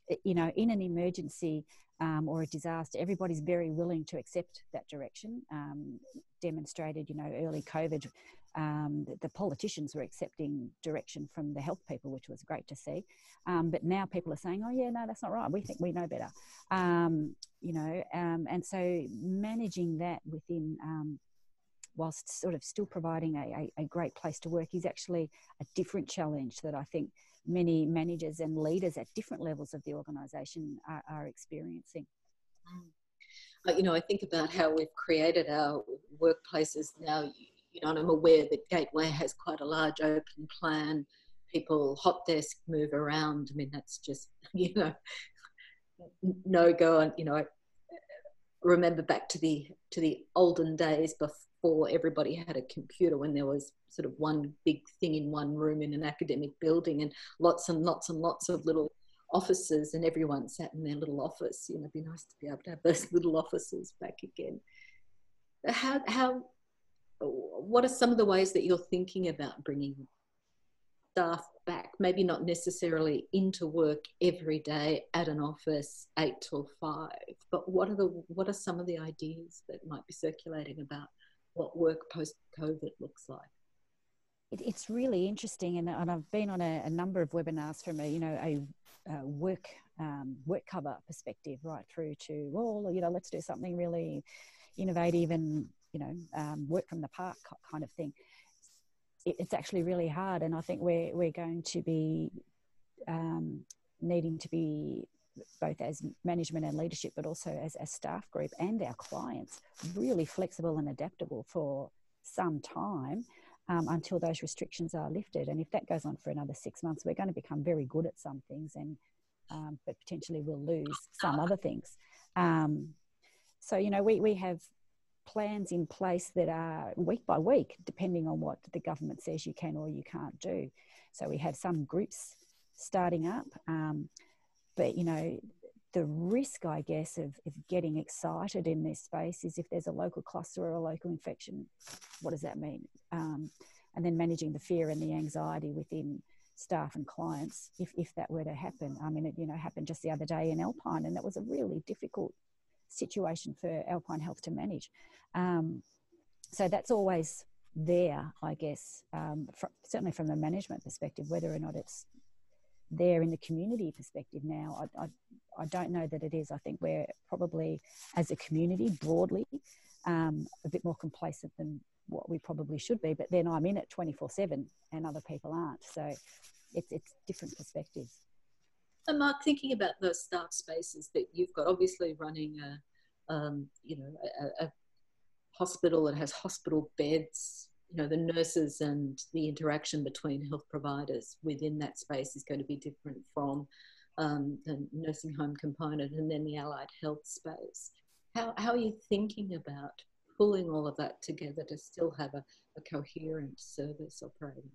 you know, in an emergency um, or a disaster, everybody's very willing to accept that direction. Um, demonstrated, you know, early COVID, um, the, the politicians were accepting direction from the health people, which was great to see. Um, but now people are saying, oh yeah, no, that's not right. We think we know better. Um, you know, um, and so managing that within, um, whilst sort of still providing a, a, a great place to work, is actually a different challenge that I think many managers and leaders at different levels of the organisation are, are experiencing. Uh, you know, I think about how we've created our workplaces now, you know, and I'm aware that Gateway has quite a large open plan. People hot desk, move around. I mean, that's just, you know, no go on, you know, I remember back to the, to the olden days before everybody had a computer, when there was sort of one big thing in one room in an academic building, and lots and lots and lots of little offices, and everyone sat in their little office. You know, it'd be nice to be able to have those little offices back again. How, how, what are some of the ways that you're thinking about bringing staff back? Maybe not necessarily into work every day at an office eight till five, but what are the, what are some of the ideas that might be circulating about what work post-COVID looks like? It, it's really interesting, and, and I've been on a, a number of webinars from a, you know, a, a work um, work cover perspective, right through to, well, you know, let's do something really innovative and, you know, um, work from the park kind of thing. It, it's actually really hard, and I think we're we're going to be um, needing to be, both as management and leadership, but also as a staff group and our clients, really flexible and adaptable for some time. Um, until those restrictions are lifted. And if that goes on for another six months, we're going to become very good at some things, and um, but potentially we'll lose some other things. Um, so, you know, we, we have plans in place that are week by week, depending on what the government says you can or you can't do. So we have some groups starting up, um, but, you know, the risk, I guess, of, of getting excited in this space is if there's a local cluster or a local infection, what does that mean? Um, and then managing the fear and the anxiety within staff and clients if, if that were to happen. I mean, it, you know, happened just the other day in Alpine, and that was a really difficult situation for Alpine Health to manage. Um, so that's always there, I guess, um, fr- certainly from the management perspective, whether or not it's there in the community perspective now. I, I, I don't know that it is. I think we're probably, as a community broadly, um, a bit more complacent than what we probably should be, but then I'm in it twenty-four seven and other people aren't. So it's, it's different perspectives. And Mark, thinking about those staff spaces that you've got, obviously running a, um, you know, a, a hospital that has hospital beds, you know, the nurses and the interaction between health providers within that space is going to be different from um, the nursing home component, and then the allied health space. How, how are you thinking about pulling all of that together to still have a, a coherent service operating?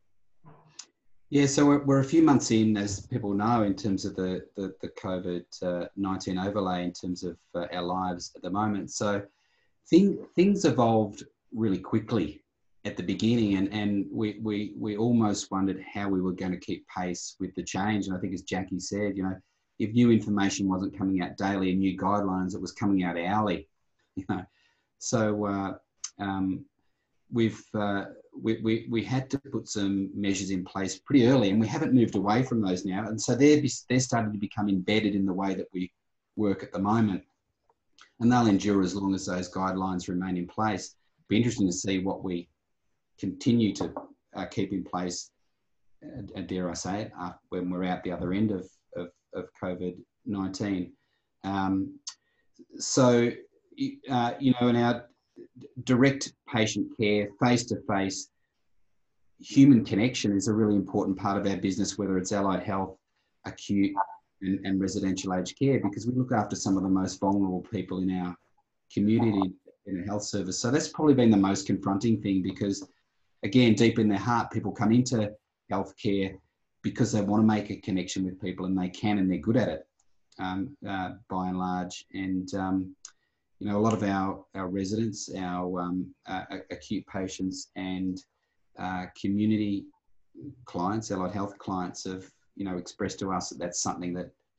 Yeah, so we're, we're a few months in, as people know, in terms of the, the, the COVID nineteen overlay in terms of uh, our lives at the moment. So thing, things evolved really quickly at the beginning, and, and we, we, we almost wondered how we were going to keep pace with the change. And I think, as Jackie said, you know, if new information wasn't coming out daily and new guidelines, it was coming out hourly, you know. So uh, um, we've uh, we, we, we had to put some measures in place pretty early, and we haven't moved away from those now. And so they're, they're starting to become embedded in the way that we work at the moment. And they'll endure as long as those guidelines remain in place. It'll be interesting to see what we continue to uh, keep in place, uh, dare I say it, uh, when we're out the other end of, of, of COVID nineteen. Um, so, uh, you know, in our direct patient care, face-to-face, human connection is a really important part of our business, whether it's allied health, acute and, and residential aged care, because we look after some of the most vulnerable people in our community in a health service. So that's probably been the most confronting thing, because again, deep in their heart, people come into healthcare because they want to make a connection with people, and they can, and they're good at it, um, uh, by and large. And, um, you know, a lot of our, our residents, our um, uh, acute patients and uh, community clients, allied health clients have, you know, expressed to us that that's something that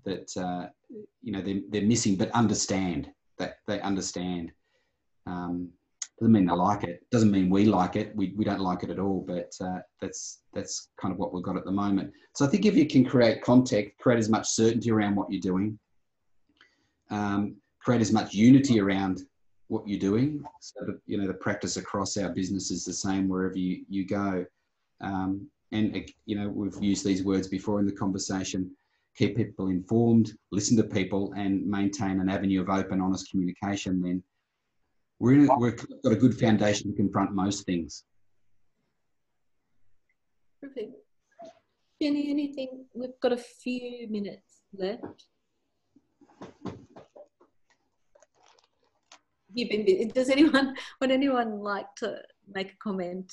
that uh, you know they're, they're missing, but understand that they understand. Um, doesn't mean they like it. Doesn't mean we like it. We we don't like it at all. But uh, that's that's kind of what we've got at the moment. So I think if you can create context, create as much certainty around what you're doing, um, create as much unity around what you're doing, so that you know the practice across our business is the same wherever you you go. Um, and you know we've used these words before in the conversation. Keep people informed, listen to people, and maintain an avenue of open, honest communication. Then we're in a, we've got a good foundation to confront most things. Perfect. Jenny, anything? We've got a few minutes left. You've been busy. Does anyone, would anyone like to make a comment?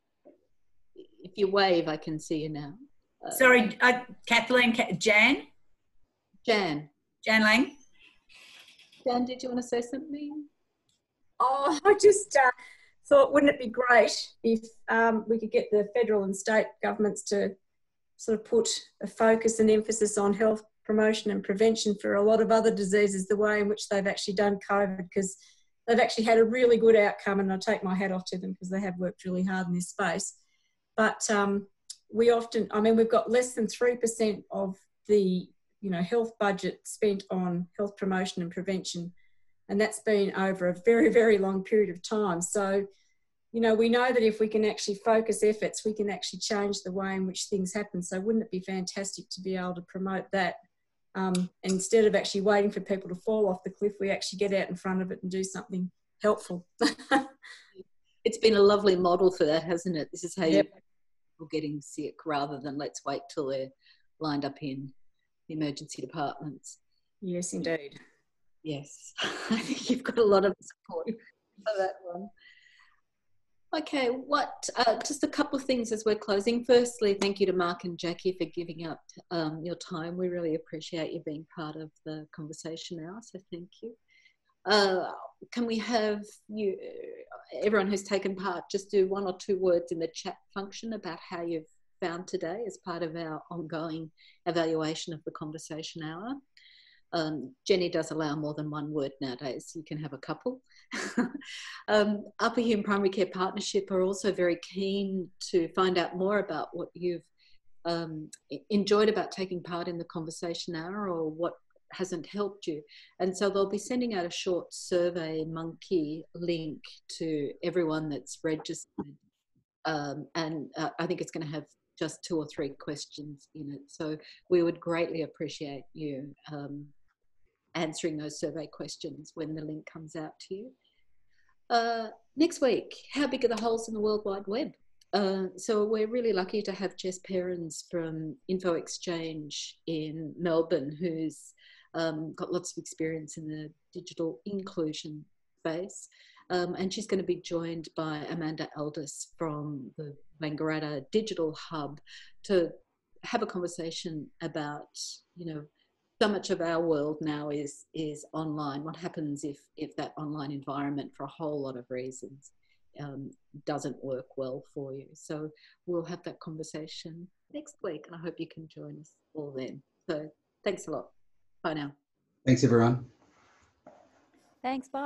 If you wave, I can see you now. Uh, Sorry, uh, Kathleen, Jan? Jan. Jan Lang? Jan, did you want to say something? Oh, I just uh, thought, wouldn't it be great if um, we could get the federal and state governments to sort of put a focus and emphasis on health promotion and prevention for a lot of other diseases, the way in which they've actually done COVID, because they've actually had a really good outcome, and I take my hat off to them because they have worked really hard in this space. But um, we often, I mean, we've got less than three percent of the, you know, health budget spent on health promotion and prevention. And that's been over a very, very long period of time. So, you know, we know that if we can actually focus efforts, we can actually change the way in which things happen. So wouldn't it be fantastic to be able to promote that? Um, instead of actually waiting for people to fall off the cliff, we actually get out in front of it and do something helpful. It's been a lovely model for that, hasn't it? This is how Yep. you people getting sick rather than let's wait till they're lined up in the emergency departments. Yes, indeed. Yes, I think you've got a lot of support for that one. Okay, what, uh, just a couple of things as we're closing. Firstly, thank you to Mark and Jackie for giving up um, your time. We really appreciate you being part of the conversation now, so thank you. Uh, can we have you, everyone who's taken part, just do one or two words in the chat function about how you've found today as part of our ongoing evaluation of the conversation hour. Um, Jenny does allow more than one word nowadays. You can have a couple. um, Upper Hume Primary Care Partnership are also very keen to find out more about what you've um, enjoyed about taking part in the conversation hour or what hasn't helped you. And so they'll be sending out a short Survey Monkey link to everyone that's registered. Um, and uh, I think it's going to have just two or three questions in it. So we would greatly appreciate you um, answering those survey questions when the link comes out to you. Uh, next week, how big are the holes in the World Wide Web? Uh, so we're really lucky to have Jess Perrins from Info Exchange in Melbourne, who's um, got lots of experience in the digital inclusion space. Um, and she's going to be joined by Amanda Aldis from the Wangaratta Digital Hub to have a conversation about, you know, so much of our world now is is online. What happens if if that online environment, for a whole lot of reasons, um, doesn't work well for you? So we'll have that conversation next week, and I hope you can join us all then. So thanks a lot. Bye now. Thanks, everyone. Thanks, bye.